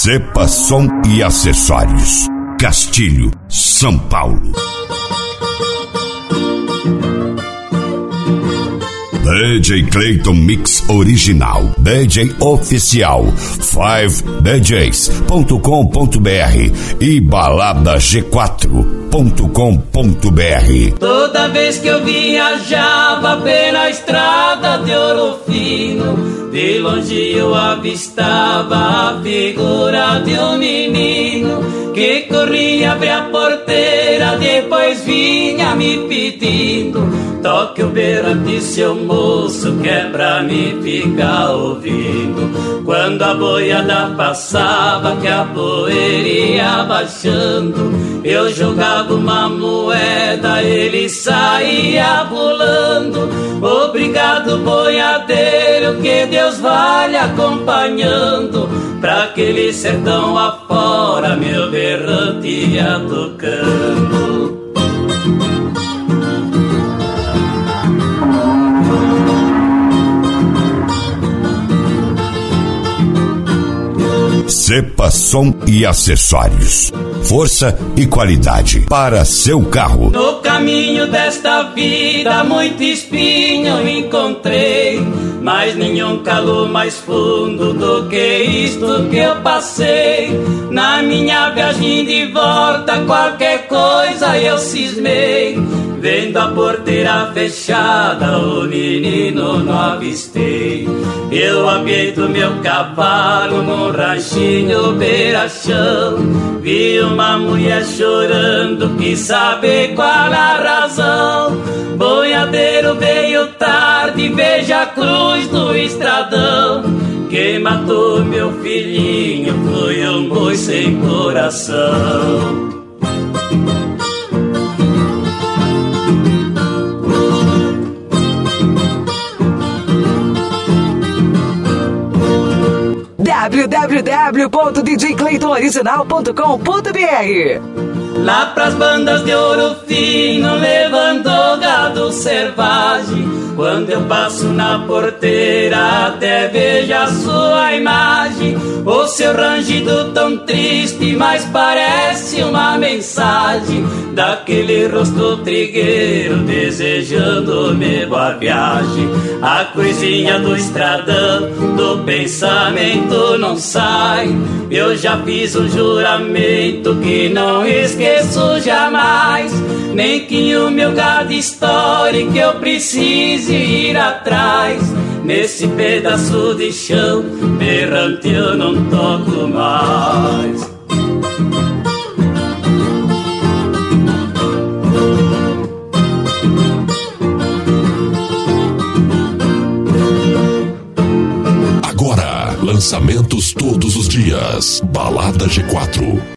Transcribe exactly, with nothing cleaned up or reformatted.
Cepa Som e Acessórios, Castilho, São Paulo. D J Clayton Mix Original, D J Oficial, five d js ponto com ponto b r e balada g quatro ponto com ponto b r. Toda vez que eu viajava pela estrada de Ouro Fino, de longe eu avistava a figura de um menino que corria, abria a porteira, depois vinha me pedindo: toque o berrante, seu moço, que é pra me ficar ouvindo. Quando a boiada passava, que a poeira ia baixando, eu jogava uma moeda, ele saía pulando. Obrigado, boiadeiro, que Deus vai lhe acompanhando. Pra aquele sertão afora, meu berrante ia tocando. Cepa Som e Acessórios, força e qualidade para seu carro. No caminho desta vida muito espinho eu encontrei, mas nenhum calor mais fundo do que isto que eu passei. Na minha viagem de volta qualquer coisa eu cismei, vendo a porteira fechada o menino não avistei. Eu apeito meu cavalo num ranchinho beira-chão, vi uma mulher chorando, quis saber qual a razão. Boiadeiro veio tarde, veja a cruz do estradão. Quem matou meu filhinho foi um boi sem coração. w w w ponto d j clayton original ponto com ponto b r. Lá pras bandas de Ouro Fino, levando gado selvagem, quando eu passo na porteira até vejo a sua imagem. O seu rangido tão triste, mas parece uma mensagem daquele rosto trigueiro desejando-me boa viagem. A cruzinha do estradão do pensamento não sai, eu já fiz um juramento que não esqueço jamais. Nem que o meu gado estoure, que eu precise ir atrás. Nesse pedaço de chão berrante eu não toco mais. Agora, lançamentos todos os dias. Balada G quatro.